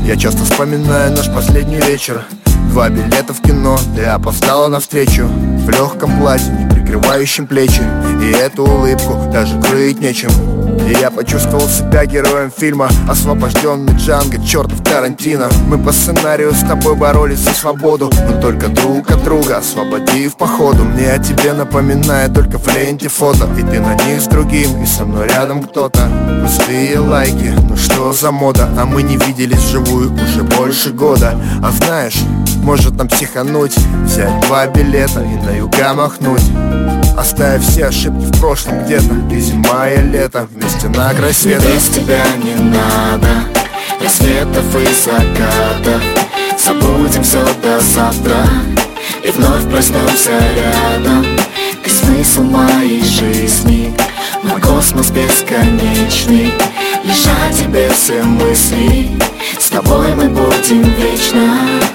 Я часто вспоминаю наш последний вечер. 2 билета в кино, ты опоздала навстречу. В легком платье, не прикрывающем плечи. И эту улыбку даже крыть нечем. И я почувствовал себя героем фильма «Освобожденный Джанго», чертов Тарантино. Мы по сценарию с тобой боролись за свободу, но только друг от друга, освободив походу. Мне о тебе напоминает только в ленте фото, и ты на них с другим, и со мной рядом кто-то. Пустые лайки, ну что за мода? А мы не виделись вживую уже больше года. А знаешь, может нам психануть, взять 2 билета и на юга махнуть, оставив все ошибки в прошлом где-то. И зима, и лето, вместе на край света. Без тебя не надо рассветов и закатов. Забудем все до завтра и вновь проснемся рядом. Ты смысл моей жизни, мой космос бесконечный. Лишь о тебе все мысли, с тобой мы будем вечно.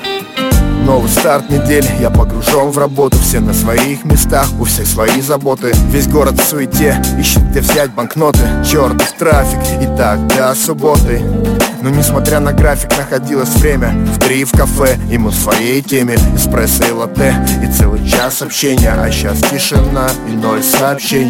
Новый старт недели, я погружен в работу. Все на своих местах, у всех свои заботы. Весь город в суете, ищет где взять банкноты. Чертов трафик, и так до субботы. Но несмотря на график, находилось время в 3 в кафе, и мы в своей теме. Эспрессо и латте, и целый час общения. А сейчас тишина и 0 сообщений.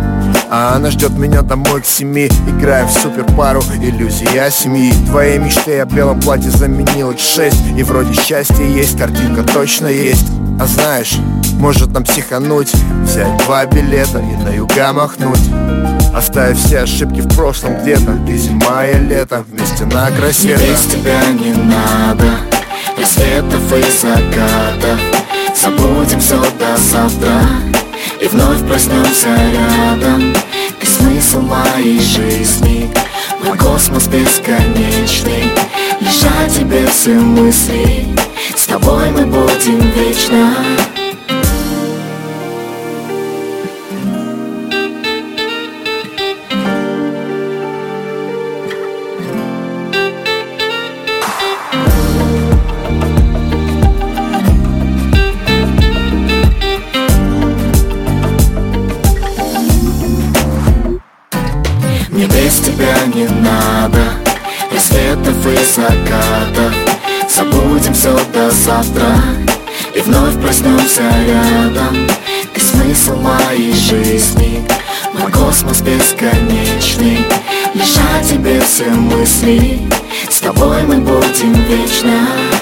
А она ждет меня домой к 7. Играем в суперпару, иллюзия семьи. Твоей мечты о белом платье заменилось 6. И вроде счастья есть, картинка точно есть. А знаешь, может нам психануть, взять 2 билета и на юга махнуть, оставив все ошибки в прошлом где-то. И зима, и лето, вместе на край света. Без тебя не надо рассветов и закатов. Забудем все до завтра и вновь проснемся рядом. Ты смысл моей жизни, мой космос бесконечный. Лишь о тебе все мысли, с тобой мы будем вечно. Мне без тебя не надо рассветов и закатов. Забудем все до завтра и вновь проснемся рядом. Ты смысл моей жизни, мой космос бесконечный. Лишь о тебе все мысли, с тобой мы будем вечно.